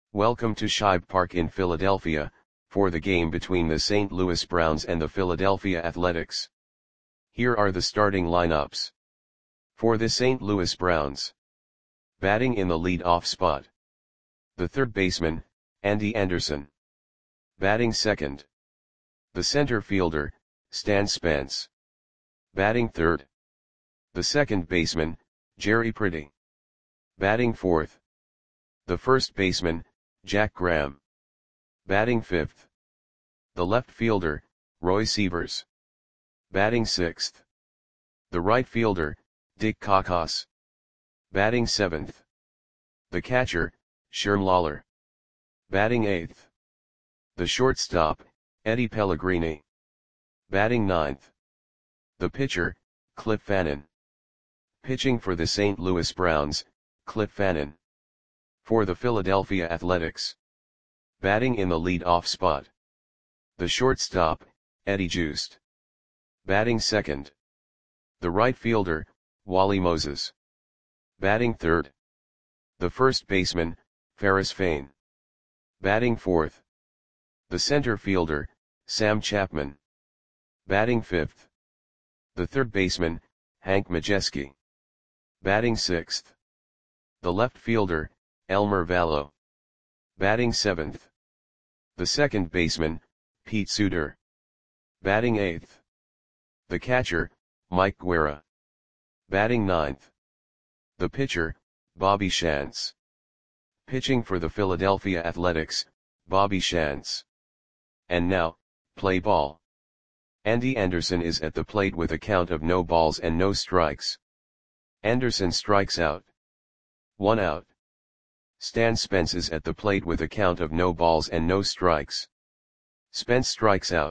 Welcome to Shibe Park in Philadelphia, for the game between the St. Louis Browns and the Philadelphia Athletics. Here are the starting lineups. For the St. Louis Browns. Batting in the lead-off spot. The third baseman, Andy Anderson. Batting second. The center fielder, Stan Spence. Batting third. The second baseman, Jerry Pretty. Batting fourth. The first baseman, Jack Graham. Batting fifth. The left fielder, Roy Sievers. Batting sixth. The right fielder, Dick Kakos. Batting seventh. The catcher, Sherm Lawler. Batting eighth. The shortstop, Eddie Pellegrini. Batting ninth. The pitcher, Cliff Fannin. Pitching for the St. Louis Browns, Cliff Fannin. For the Philadelphia Athletics. Batting in the lead-off spot. The shortstop, Eddie Joost. Batting second. The right fielder, Wally Moses. Batting third. The first baseman, Ferris Fain. Batting fourth. The center fielder, Sam Chapman. Batting fifth. The third baseman, Hank Majeski. Batting sixth. The left fielder, Elmer Vallow. Batting seventh. The second baseman, Pete Suter. Batting eighth. The catcher, Mike Guerra. Batting ninth. The pitcher, Bobby Shantz. Pitching for the Philadelphia Athletics, Bobby Shantz. And now, play ball. Andy Anderson is at the plate with a count of no balls and no strikes. Anderson strikes out. 1 out. Stan Spence is at the plate with a count of no balls and no strikes. Spence strikes out.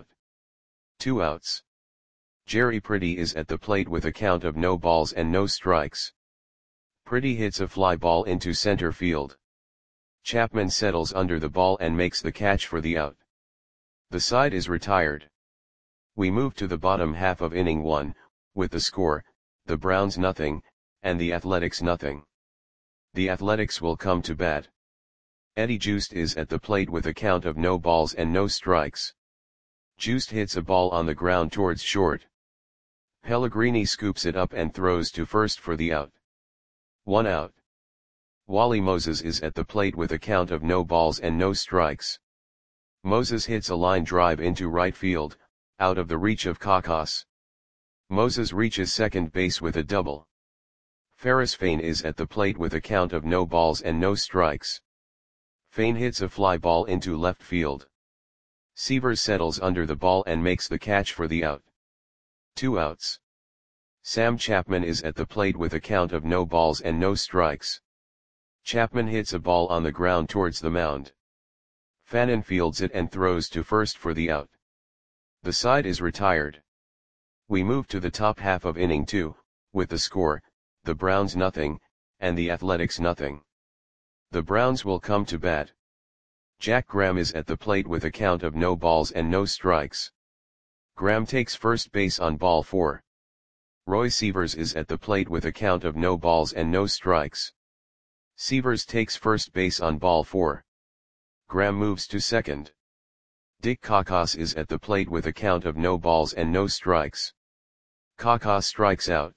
2 outs. Jerry Pretty is at the plate with a count of no balls and no strikes. Pretty hits a fly ball into center field. Chapman settles under the ball and makes the catch for the out. The side is retired. We move to the bottom half of inning 1, with the score, the Browns nothing, and the Athletics nothing. The Athletics will come to bat. Eddie Joost is at the plate with a count of no balls and no strikes. Joost hits a ball on the ground towards short. Pellegrini scoops it up and throws to first for the out. 1 out. Wally Moses is at the plate with a count of no balls and no strikes. Moses hits a line drive into right field, out of the reach of Kakos. Moses reaches second base with a double. Ferris Fain is at the plate with a count of no balls and no strikes. Fain hits a fly ball into left field. Sievers settles under the ball and makes the catch for the out. 2 outs. Sam Chapman is at the plate with a count of no balls and no strikes. Chapman hits a ball on the ground towards the mound. Fannin fields it and throws to first for the out. The side is retired. We move to the top half of inning 2, with the score, the Browns nothing, and the Athletics nothing. The Browns will come to bat. Jack Graham is at the plate with a count of no balls and no strikes. Graham takes first base on ball 4. Roy Sievers is at the plate with a count of no balls and no strikes. Sievers takes first base on ball 4. Graham moves to second. Dick Kakos is at the plate with a count of no balls and no strikes. Kakos strikes out.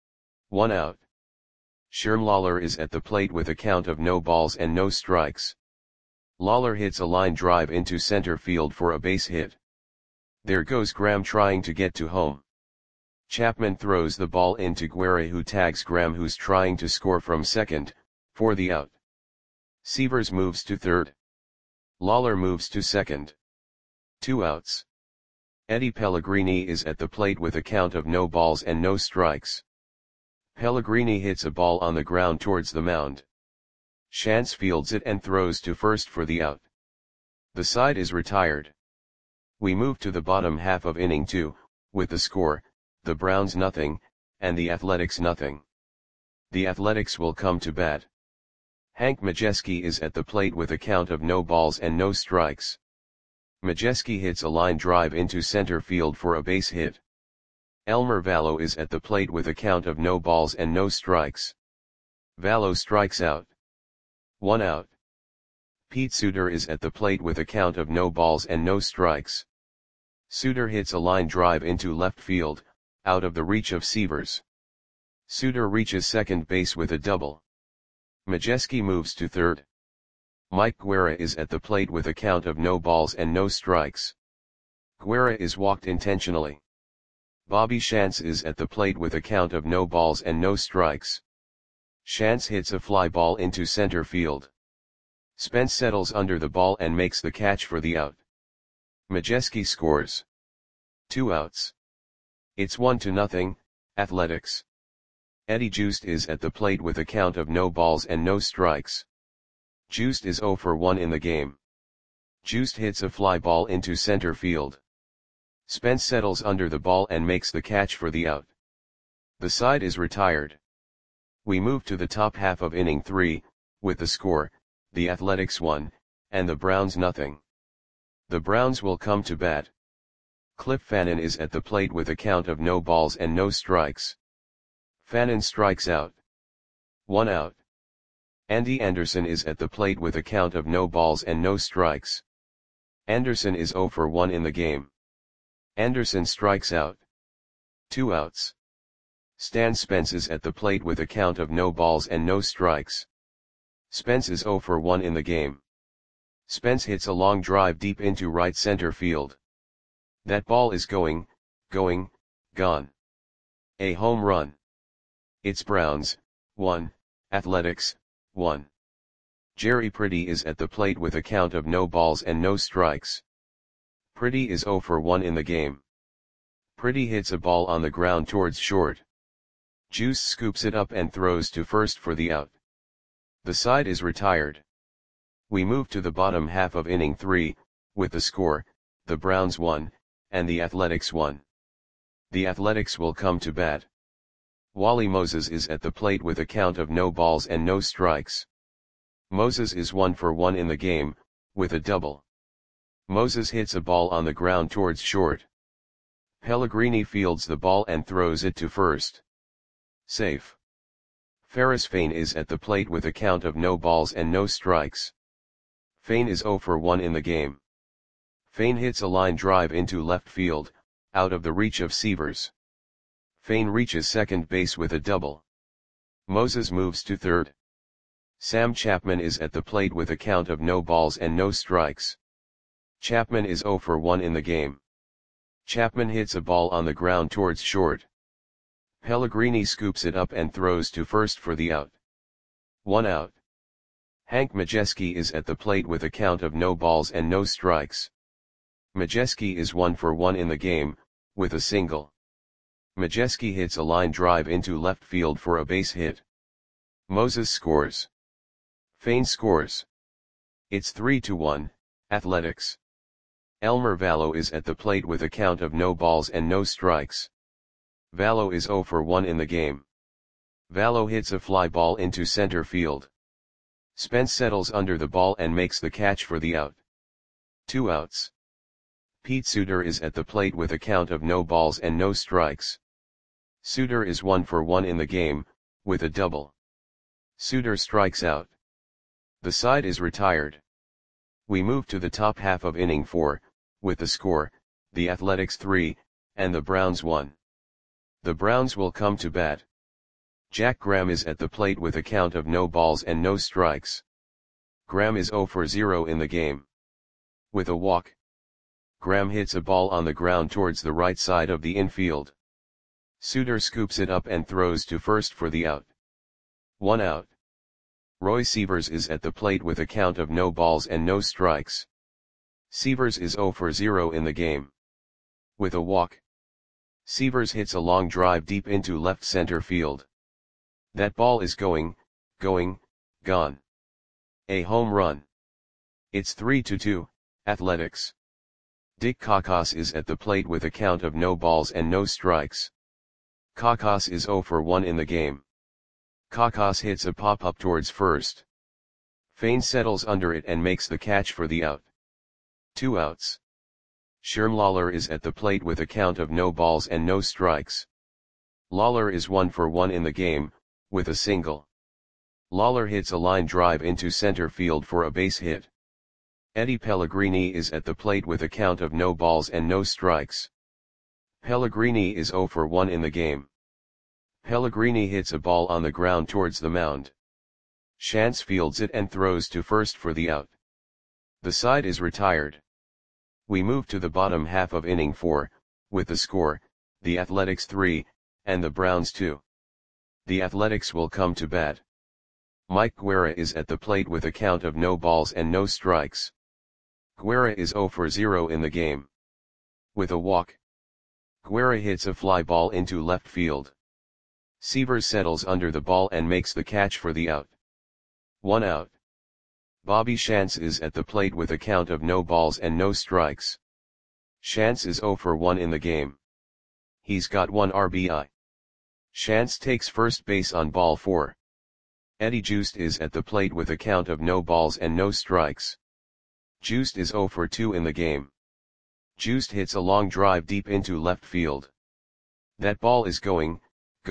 1 out. Sherm Lawler is at the plate with a count of no balls and no strikes. Lawler hits a line drive into center field for a base hit. There goes Graham trying to get to home. Chapman throws the ball into Guerra, who tags Graham, who's trying to score from second, for the out. Sievers moves to third. Lawler moves to second. 2 outs. Eddie Pellegrini is at the plate with a count of no balls and no strikes. Pellegrini hits a ball on the ground towards the mound. Shantz fields it and throws to first for the out. The side is retired. We move to the bottom half of inning 2, with the score, the Browns nothing, and the Athletics nothing. The Athletics will come to bat. Hank Majeski is at the plate with a count of no balls and no strikes. Majeski hits a line drive into center field for a base hit. Elmer Vallow is at the plate with a count of no balls and no strikes. Vallow strikes out. 1 out. Pete Suter is at the plate with a count of no balls and no strikes. Suter hits a line drive into left field, out of the reach of Sievers. Suter reaches second base with a double. Majewski moves to third. Mike Guerra is at the plate with a count of no balls and no strikes. Guerra is walked intentionally. Bobby Shantz is at the plate with a count of no balls and no strikes. Shantz hits a fly ball into center field. Spence settles under the ball and makes the catch for the out. Majewski scores. 2 outs. It's 1-0, Athletics. Eddie Joost is at the plate with a count of no balls and no strikes. Joost is 0 for 1 in the game. Joost hits a fly ball into center field. Spence settles under the ball and makes the catch for the out. The side is retired. We move to the top half of inning 3, with the score, the Athletics 1, and the Browns 0. The Browns will come to bat. Cliff Fannin is at the plate with a count of no balls and no strikes. Fannin strikes out. 1 out. Andy Anderson is at the plate with a count of no balls and no strikes. Anderson is 0 for 1 in the game. Anderson strikes out. 2 outs. Stan Spence is at the plate with a count of no balls and no strikes. Spence is 0 for 1 in the game. Spence hits a long drive deep into right center field. That ball is going, gone. A home run. It's Browns, 1, Athletics, 1. Jerry Pretty is at the plate with a count of no balls and no strikes. Pretty is 0 for 1 in the game. Pretty hits a ball on the ground towards short. Juice scoops it up and throws to first for the out. The side is retired. We move to the bottom half of inning 3, with the score, the Browns 1, and the Athletics 1. The Athletics will come to bat. Wally Moses is at the plate with a count of no balls and no strikes. Moses is 1 for 1 in the game, with a double. Moses hits a ball on the ground towards short. Pellegrini fields the ball and throws it to first. Safe. Ferris Fain is at the plate with a count of no balls and no strikes. Fain is 0 for 1 in the game. Fain hits a line drive into left field, out of the reach of Sievers. Fain reaches second base with a double. Moses moves to third. Sam Chapman is at the plate with a count of no balls and no strikes. Chapman is 0 for 1 in the game. Chapman hits a ball on the ground towards short. Pellegrini scoops it up and throws to first for the out. 1 out. Hank Majewski is at the plate with a count of no balls and no strikes. Majewski is 1 for 1 in the game, with a single. Majewski hits a line drive into left field for a base hit. Moses scores. Fain scores. It's 3-1, Athletics. Elmer Vallow is at the plate with a count of no balls and no strikes. Vallow is 0 for 1 in the game. Vallow hits a fly ball into center field. Spence settles under the ball and makes the catch for the out. 2 outs. Pete Suter is at the plate with a count of no balls and no strikes. Suter is 1 for 1 in the game, with a double. Suter strikes out. The side is retired. We move to the top half of inning 4, with the score, the Athletics 3, and the Browns 1. The Browns will come to bat. Jack Graham is at the plate with a count of no balls and no strikes. Graham is 0 for 0 in the game. With a walk. Graham hits a ball on the ground towards the right side of the infield. Suter scoops it up and throws to first for the out. 1 out. Roy Sievers is at the plate with a count of no balls and no strikes. Sievers is 0 for 0 in the game. With a walk. Sievers hits a long drive deep into left center field. That ball is going, gone. A home run. It's 3-2, Athletics. Dick Kakos is at the plate with a count of no balls and no strikes. Kakos is 0 for 1 in the game. Kakos hits a pop-up towards first. Fain settles under it and makes the catch for the out. 2 outs. Sherm Lawler is at the plate with a count of no balls and no strikes. Lawler is 1 for 1 in the game, with a single. Lawler hits a line drive into center field for a base hit. Eddie Pellegrini is at the plate with a count of no balls and no strikes. Pellegrini is 0 for 1 in the game. Pellegrini hits a ball on the ground towards the mound. Shantz fields it and throws to first for the out. The side is retired. We move to the bottom half of inning 4, with the score, the Athletics 3, and the Browns 2. The Athletics will come to bat. Mike Guerra is at the plate with a count of no balls and no strikes. Guerra is 0 for 0 in the game. With a walk, Guerra hits a fly ball into left field. Seavers settles under the ball and makes the catch for the out. 1 out. Bobby Shantz is at the plate with a count of no balls and no strikes. Shantz is 0 for 1 in the game. He's got 1 RBI. Shantz takes first base on ball 4. Eddie Joost is at the plate with a count of no balls and no strikes. Joost is 0 for 2 in the game. Joost hits a long drive deep into left field. That ball is gone.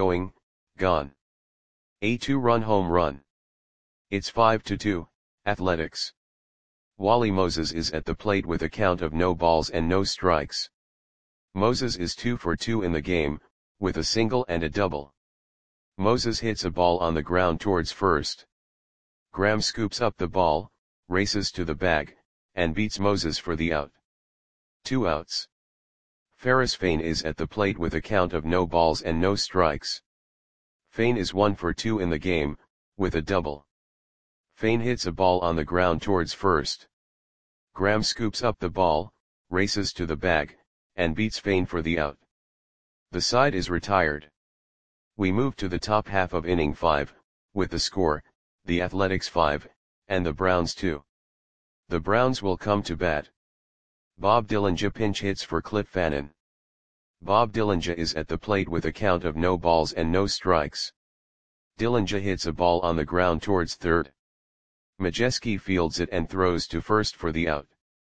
A 2-run home run. It's 5-2, Athletics. Wally Moses is at the plate with a count of no balls and no strikes. Moses is 2 for 2 in the game, with a single and a double. Moses hits a ball on the ground towards first. Graham scoops up the ball, races to the bag, and beats Moses for the out. 2 outs. Ferris Fain is at the plate with a count of no balls and no strikes. Fain is 1 for 2 in the game, with a double. Fain hits a ball on the ground towards first. Graham scoops up the ball, races to the bag, and beats Fain for the out. The side is retired. We move to the top half of inning 5, with the score, the Athletics 5, and the Browns 2. The Browns will come to bat. Bob Dillinger pinch hits for Cliff Fannin. Bob Dillinger is at the plate with a count of no balls and no strikes. Dillinger hits a ball on the ground towards third. Majeski fields it and throws to first for the out.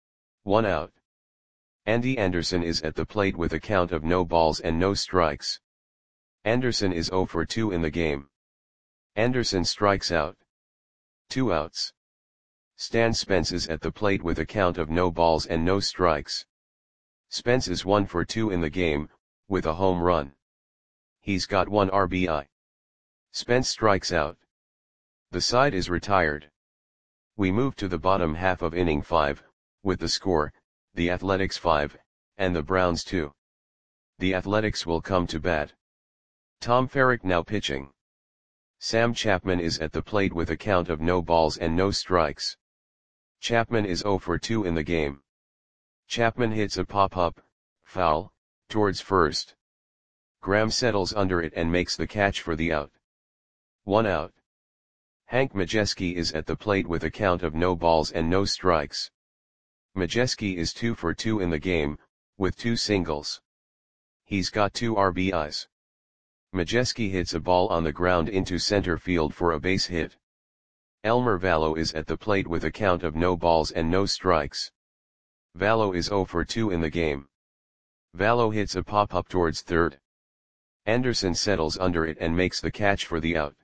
1 out. Andy Anderson is at the plate with a count of no balls and no strikes. Anderson is 0 for 2 in the game. Anderson strikes out. 2 outs. Stan Spence is at the plate with a count of no balls and no strikes. Spence is 1 for 2 in the game, with a home run. He's got 1 RBI. Spence strikes out. The side is retired. We move to the bottom half of inning 5, with the score, the Athletics 5, and the Browns 2. The Athletics will come to bat. Tom Ferrick now pitching. Sam Chapman is at the plate with a count of no balls and no strikes. Chapman is 0 for 2 in the game. Chapman hits a pop-up, foul, towards first. Graham settles under it and makes the catch for the out. 1 out. Hank Majeski is at the plate with a count of no balls and no strikes. Majeski is 2 for 2 in the game, with 2 singles. He's got 2 RBIs. Majeski hits a ball on the ground into center field for a base hit. Elmer Vallow is at the plate with a count of no balls and no strikes. Vallow is 0 for 2 in the game. Vallow hits a pop-up towards third. Anderson settles under it and makes the catch for the out.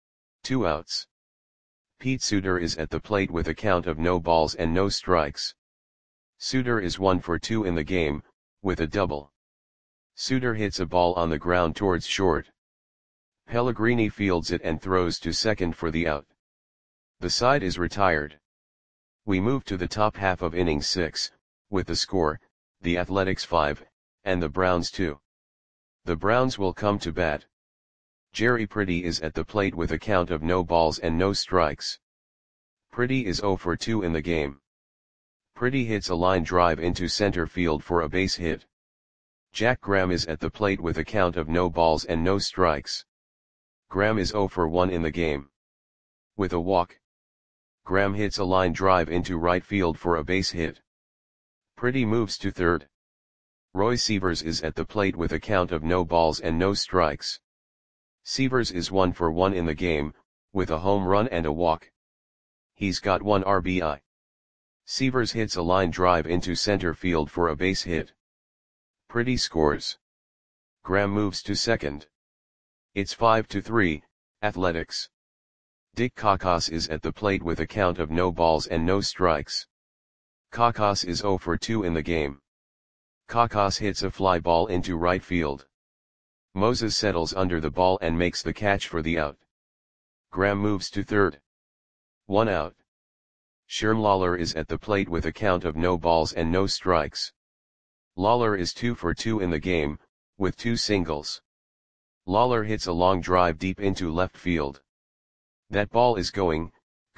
2 outs. Pete Suter is at the plate with a count of no balls and no strikes. Suter is 1 for 2 in the game, with a double. Suter hits a ball on the ground towards short. Pellegrini fields it and throws to second for the out. The side is retired. We move to the top half of inning 6, with the score, the Athletics 5, and the Browns 2. The Browns will come to bat. Jerry Pretty is at the plate with a count of no balls and no strikes. Pretty is 0 for 2 in the game. Pretty hits a line drive into center field for a base hit. Jack Graham is at the plate with a count of no balls and no strikes. Graham is 0 for 1 in the game. With a walk, Graham hits a line drive into right field for a base hit. Pretty moves to third. Roy Seavers is at the plate with a count of no balls and no strikes. Seavers is 1 for 1 in the game, with a home run and a walk. He's got 1 RBI. Seavers hits a line drive into center field for a base hit. Pretty scores. Graham moves to second. It's 5-3, Athletics. Dick Kakos is at the plate with a count of no balls and no strikes. Kakas is 0 for 2 in the game. Kakas hits a fly ball into right field. Moses settles under the ball and makes the catch for the out. Graham moves to third. 1 out. Sherm Lawler is at the plate with a count of no balls and no strikes. Lawler is 2 for 2 in the game, with 2 singles. Lawler hits a long drive deep into left field. That ball is gone.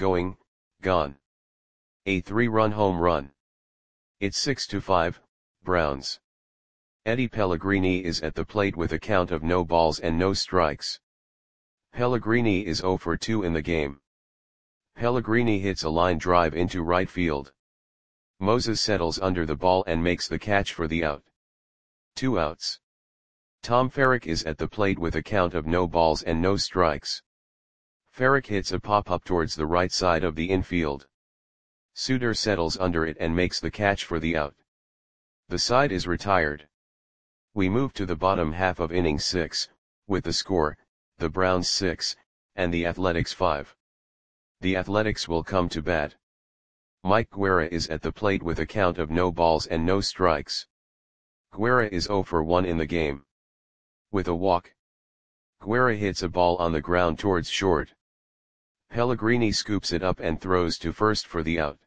A 3-run home run. It's 6-5, Browns. Eddie Pellegrini is at the plate with a count of no balls and no strikes. Pellegrini is 0 for 2 in the game. Pellegrini hits a line drive into right field. Moses settles under the ball and makes the catch for the out. 2 outs. Tom Ferrick is at the plate with a count of no balls and no strikes. Ferrick hits a pop-up towards the right side of the infield. Suter settles under it and makes the catch for the out. The side is retired. We move to the bottom half of inning 6, with the score, the Browns 6, and the Athletics 5. The Athletics will come to bat. Mike Guerra is at the plate with a count of no balls and no strikes. Guerra is 0 for 1 in the game. With a walk, Guerra hits a ball on the ground towards short. Pellegrini scoops it up and throws to first for the out.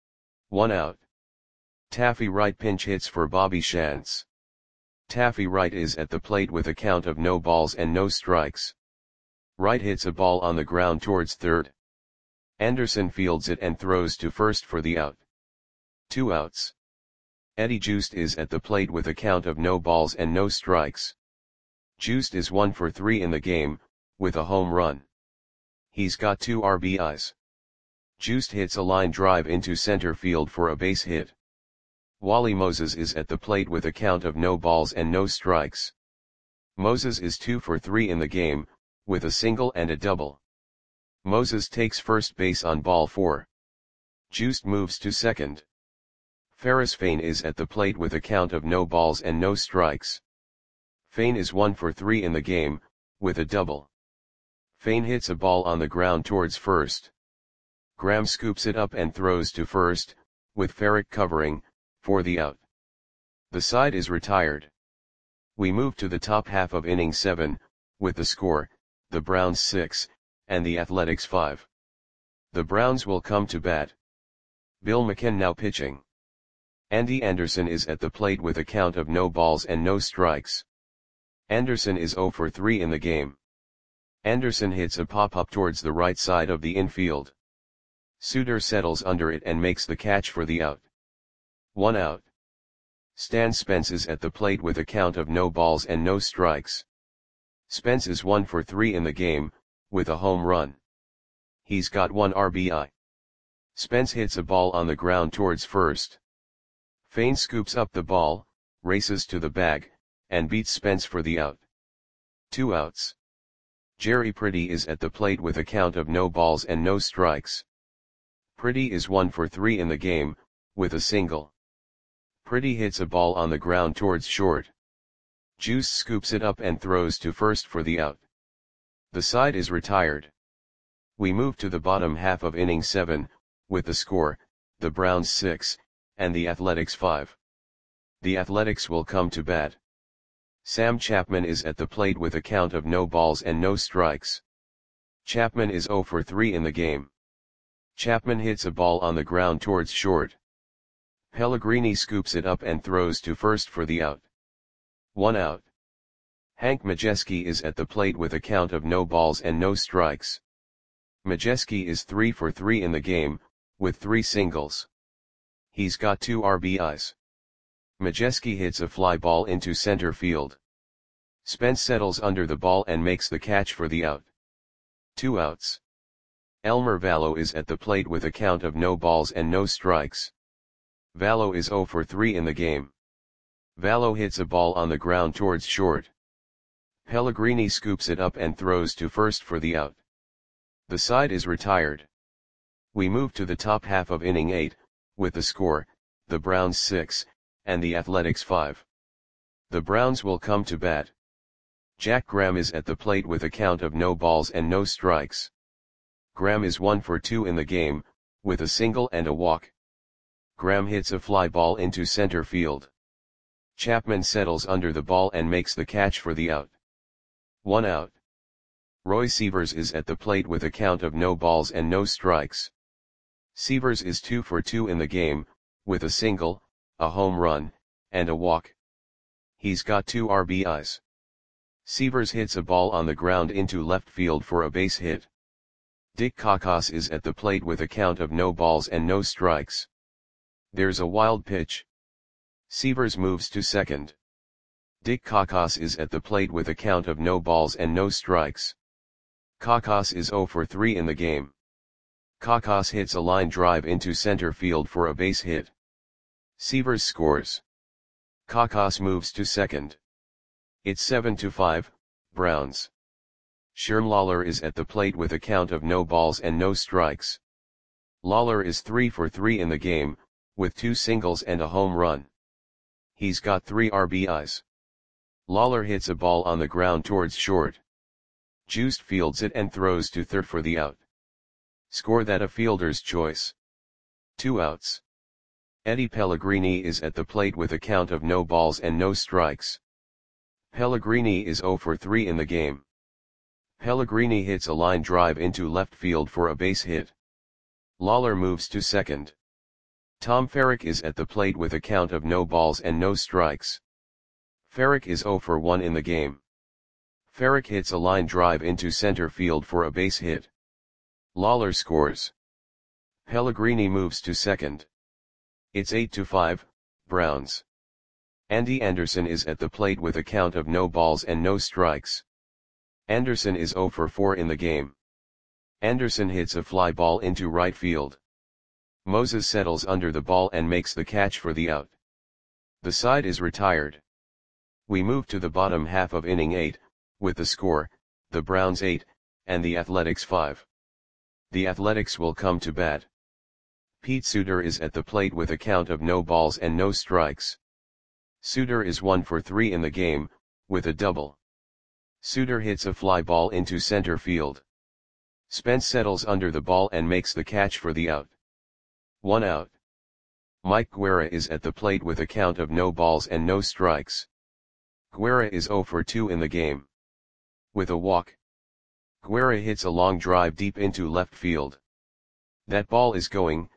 1 out. Taffy Wright pinch hits for Bobby Shantz. Taffy Wright is at the plate with a count of no balls and no strikes. Wright hits a ball on the ground towards third. Anderson fields it and throws to first for the out. 2 outs. Eddie Joost is at the plate with a count of no balls and no strikes. Joost is 1 for 3 in the game, with a home run. He's got 2 RBIs. Joost hits a line drive into center field for a base hit. Wally Moses is at the plate with a count of no balls and no strikes. Moses is 2 for 3 in the game, with a single and a double. Moses takes first base on ball 4. Joost moves to second. Ferris Fain is at the plate with a count of no balls and no strikes. Fain is 1 for 3 in the game, with a double. Fain hits a ball on the ground towards first. Graham scoops it up and throws to first, with Ferrick covering, for the out. The side is retired. We move to the top half of inning 7, with the score, the Browns 6, and the Athletics 5. The Browns will come to bat. Bill McKen now pitching. Andy Anderson is at the plate with a count of no balls and no strikes. Anderson is 0 for 3 in the game. Anderson hits a pop-up towards the right side of the infield. Suter settles under it and makes the catch for the out. 1 out. Stan Spence is at the plate with a count of no balls and no strikes. Spence is 1 for 3 in the game, with a home run. He's got 1 RBI. Spence hits a ball on the ground towards first. Fain scoops up the ball, races to the bag, and beats Spence for the out. 2 outs. Jerry Pretty is at the plate with a count of no balls and no strikes. Pretty is 1 for 3 in the game, with a single. Pretty hits a ball on the ground towards short. Juice scoops it up and throws to first for the out. The side is retired. We move to the bottom half of inning 7, with the score, the Browns 6, and the Athletics 5. The Athletics will come to bat. Sam Chapman is at the plate with a count of no balls and no strikes. Chapman is 0 for 3 in the game. Chapman hits a ball on the ground towards short. Pellegrini scoops it up and throws to first for the out. 1 out. Hank Majeski is at the plate with a count of no balls and no strikes. Majeski is 3 for 3 in the game, with 3 singles. He's got 2 RBIs. Majeski hits a fly ball into center field. Spence settles under the ball and makes the catch for the out. 2 outs. Elmer Vallow is at the plate with a count of no balls and no strikes. Vallow is 0 for 3 in the game. Vallow hits a ball on the ground towards short. Pellegrini scoops it up and throws to first for the out. The side is retired. We move to the top half of inning 8, with the score, the Browns 6, and the Athletics 5. The Browns will come to bat. Jack Graham is at the plate with a count of no balls and no strikes. Graham is 1 for 2 in the game, with a single and a walk. Graham hits a fly ball into center field. Chapman settles under the ball and makes the catch for the out. 1 out. Roy Sievers is at the plate with a count of no balls and no strikes. Sievers is 2 for 2 in the game, with a single, a home run, and a walk. He's got 2 RBIs. Sievers hits a ball on the ground into left field for a base hit. Dick Cocos is at the plate with a count of no balls and no strikes. There's a wild pitch. Sievers moves to second. Dick Cocos is at the plate with a count of no balls and no strikes. Cocos is 0 for 3 in the game. Cocos hits a line drive into center field for a base hit. Sievers scores. Cocos moves to second. It's 7-5, Browns. Sherm Lawler is at the plate with a count of no balls and no strikes. Lawler is 3 for 3 in the game, with 2 singles and a home run. He's got 3 RBIs. Lawler hits a ball on the ground towards short. Juiced fields it and throws to third for the out. Score that a fielder's choice. 2 outs. Eddie Pellegrini is at the plate with a count of no balls and no strikes. Pellegrini is 0 for 3 in the game. Pellegrini hits a line drive into left field for a base hit. Lawler moves to second. Tom Ferrick is at the plate with a count of no balls and no strikes. Ferrick is 0 for 1 in the game. Ferrick hits a line drive into center field for a base hit. Lawler scores. Pellegrini moves to second. It's 8-5, Browns. Andy Anderson is at the plate with a count of no balls and no strikes. Anderson is 0 for 4 in the game. Anderson hits a fly ball into right field. Moses settles under the ball and makes the catch for the out. The side is retired. We move to the bottom half of inning 8, with the score, the Browns 8, and the Athletics 5. The Athletics will come to bat. Pete Suter is at the plate with a count of no balls and no strikes. Suter is 1 for 3 in the game, with a double. Suter hits a fly ball into center field. Spence settles under the ball and makes the catch for the out. 1 out. Mike Guerra is at the plate with a count of no balls and no strikes. Guerra is 0 for 2 in the game. With a walk. Guerra hits a long drive deep into left field. That ball is gone.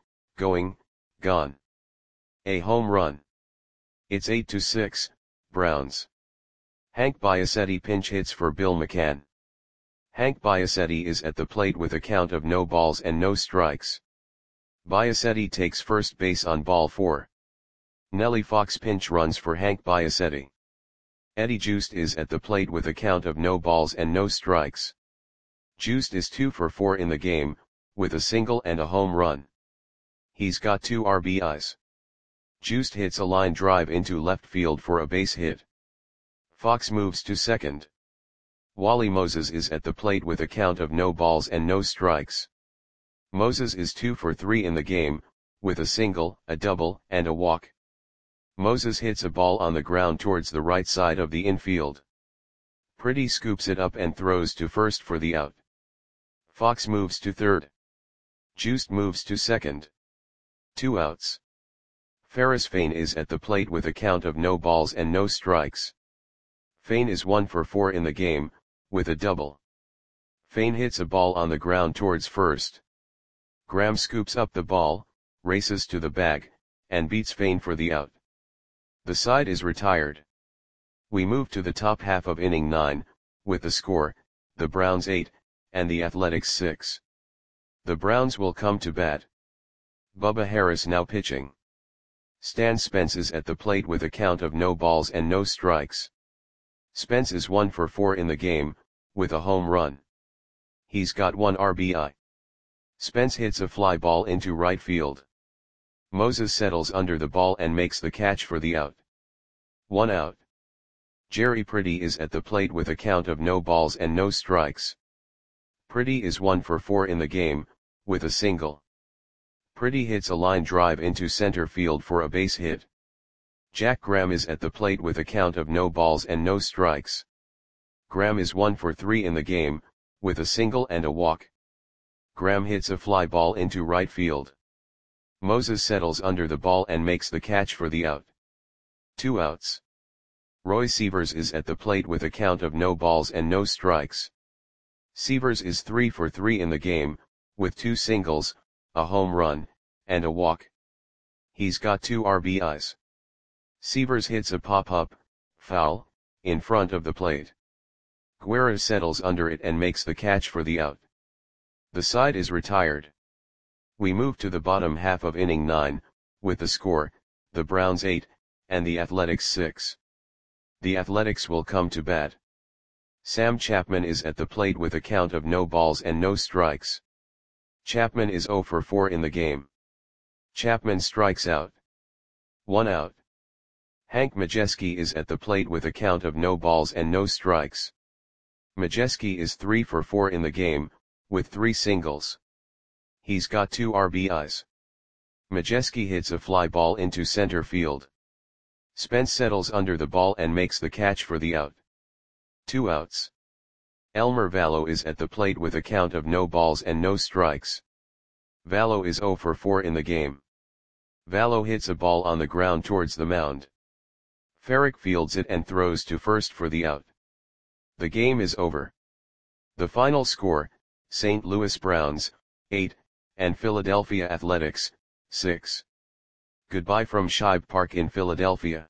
A home run. It's 8-6, Browns. Hank Biasetti pinch hits for Bill McCann. Hank Biasetti is at the plate with a count of no balls and no strikes. Biasetti takes first base on ball 4. Nellie Fox pinch runs for Hank Biasetti. Eddie Juiced is at the plate with a count of no balls and no strikes. Juiced is 2 for 4 in the game, with a single and a home run. He's got 2 RBIs. Juiced hits a line drive into left field for a base hit. Fox moves to second. Wally Moses is at the plate with a count of no balls and no strikes. Moses is 2 for 3 in the game, with a single, a double, and a walk. Moses hits a ball on the ground towards the right side of the infield. Pretty scoops it up and throws to first for the out. Fox moves to third. Juiced moves to second. 2 outs. Ferris Fain is at the plate with a count of no balls and no strikes. Fain is 1 for 4 in the game, with a double. Fain hits a ball on the ground towards first. Graham scoops up the ball, races to the bag, and beats Fain for the out. The side is retired. We move to the top half of inning 9, with the score, the Browns 8, and the Athletics 6. The Browns will come to bat. Bubba Harris now pitching. Stan Spence is at the plate with a count of no balls and no strikes. Spence is 1 for 4 in the game, with a home run. He's got 1 RBI. Spence hits a fly ball into right field. Moses settles under the ball and makes the catch for the out. 1 out. Jerry Pretty is at the plate with a count of no balls and no strikes. Pretty is 1 for 4 in the game, with a single. Pretty hits a line drive into center field for a base hit. Jack Graham is at the plate with a count of no balls and no strikes. Graham is 1 for 3 in the game, with a single and a walk. Graham hits a fly ball into right field. Moses settles under the ball and makes the catch for the out. 2 outs. Roy Sievers is at the plate with a count of no balls and no strikes. Sievers is 3 for 3 in the game, with 2 singles, a home run, and a walk. He's got 2 RBIs. Sievers hits a pop-up, foul, in front of the plate. Guerra settles under it and makes the catch for the out. The side is retired. We move to the bottom half of inning 9, with the score, the Browns 8, and the Athletics 6. The Athletics will come to bat. Sam Chapman is at the plate with a count of no balls and no strikes. Chapman is 0 for 4 in the game. Chapman strikes out. 1 out. Hank Majeski is at the plate with a count of no balls and no strikes. Majeski is 3 for 4 in the game, with 3 singles. He's got 2 RBIs. Majeski hits a fly ball into center field. Spence settles under the ball and makes the catch for the out. 2 outs. Elmer Vallo is at the plate with a count of no balls and no strikes. Vallo is 0 for 4 in the game. Vallo hits a ball on the ground towards the mound. Ferrick fields it and throws to first for the out. The game is over. The final score, St. Louis Browns, 8, and Philadelphia Athletics, 6. Goodbye from Shibe Park in Philadelphia.